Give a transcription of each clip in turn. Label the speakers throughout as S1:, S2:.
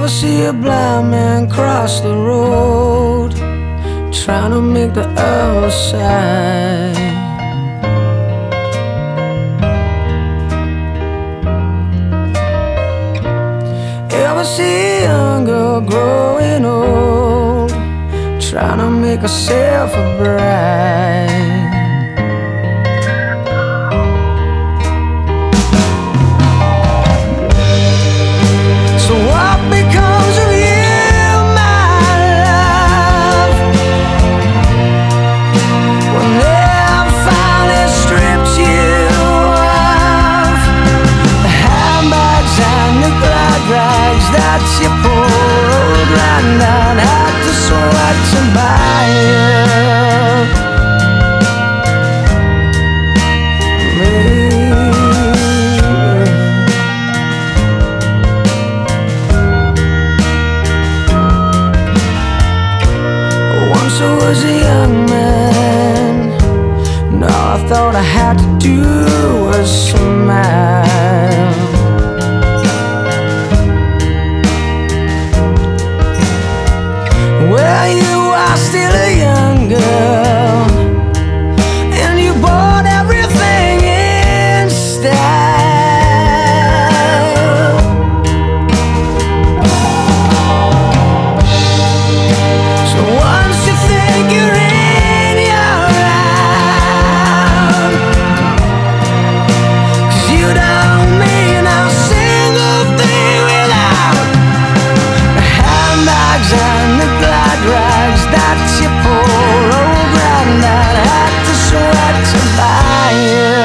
S1: ever see a blind man cross the road, trying to make the other side? Ever see a young girl growing old, trying to make herself a bride? So what becomes of you, my love, when they have finally stripped you of the handbags and the glad rags that your poor old granddad had to sweat to buy you? Once I was a young man, and all I thought I had to do was smile. Well, you are still a young girl, and you bought everything in style. So once you think you're in your round, 'cause you don't mean a single thing without the handbags and the glad rags that your poor old granddad had to sweat to buy you.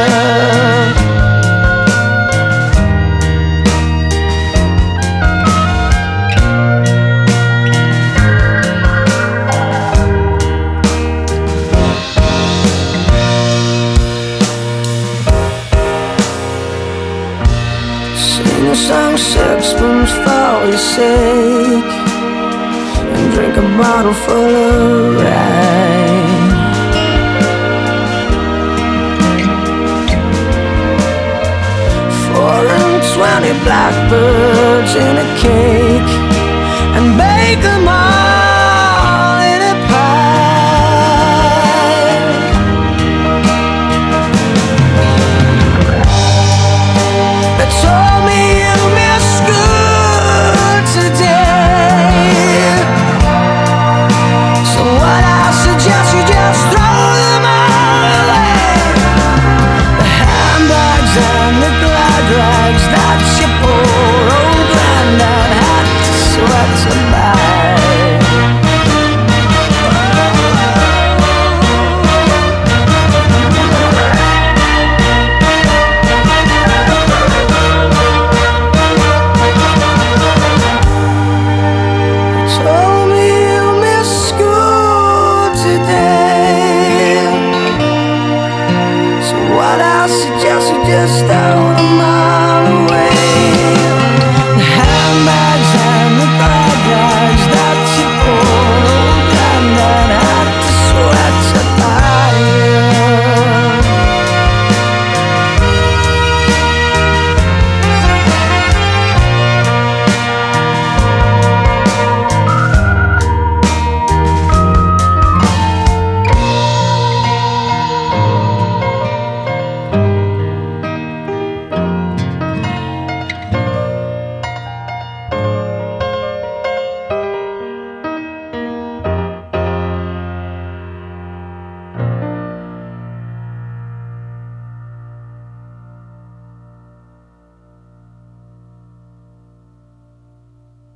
S1: Sing a song sixpence for your sake, and drink a bottle full of rye. 420 blackbirds in a cake, and bake them all in a pie. They told me you missed school today, so what I suggest you just throw them all away. The handbags and the glad rags that your poor old granddad had to sweat to buy. Told me you missed school today, so what I suggest you just throw them all